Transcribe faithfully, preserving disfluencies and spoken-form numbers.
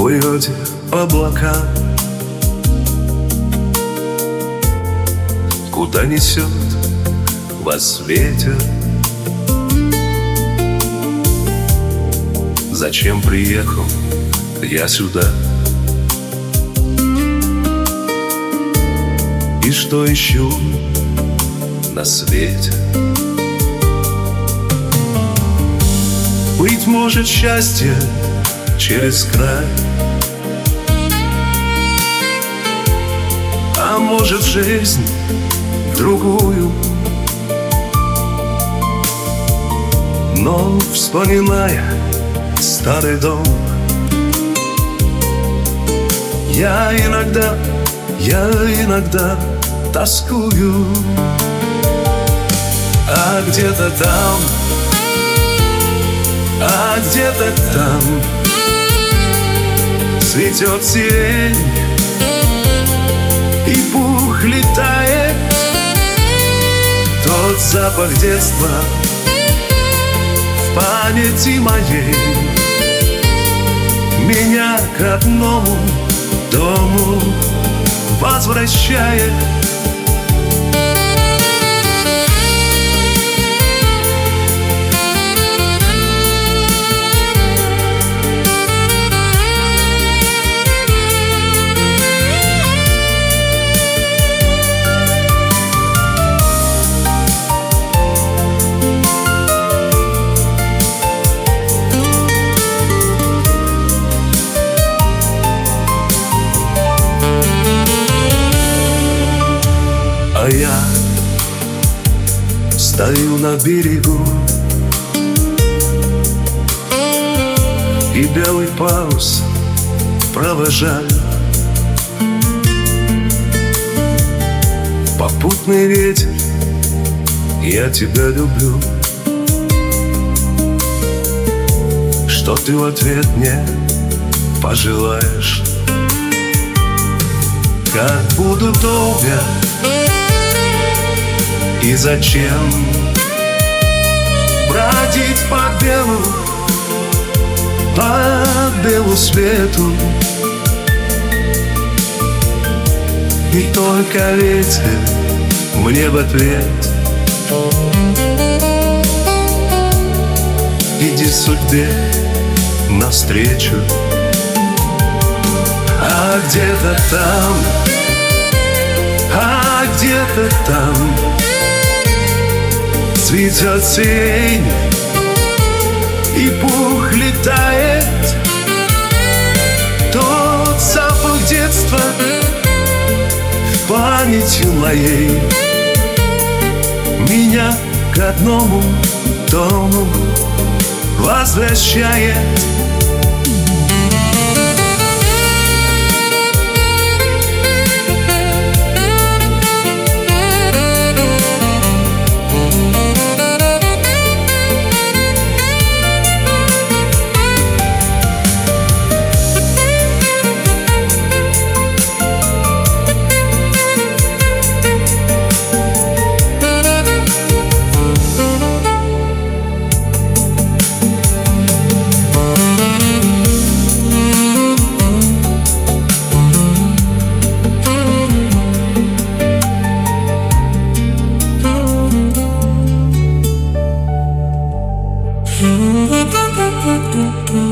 плывете облака, куда несет вас ветер. Зачем приехал я сюда? И что ищу на свете? Быть может, счастье через край, а может, жизнь другую. Но, вспоминая старый дом, я иногда, я иногда тоскую. А где-то там, а где-то там цветет сирень, и пух летает. Тот запах детства в памяти моей меня к родному дому возвращает. А я стою на берегу, и белый парус провожаю. Попутный ветер, я тебя люблю. Что ты в ответ мне пожелаешь? Как буду долго и зачем бродить по белу, по белу свету? И только ветер мне в ответ: иди судьбе навстречу. А где-то там, а где-то там цветет сирень, и пух летает. Тот запах детства в памяти моей меня к одному дому возвращает. Mm-hmm.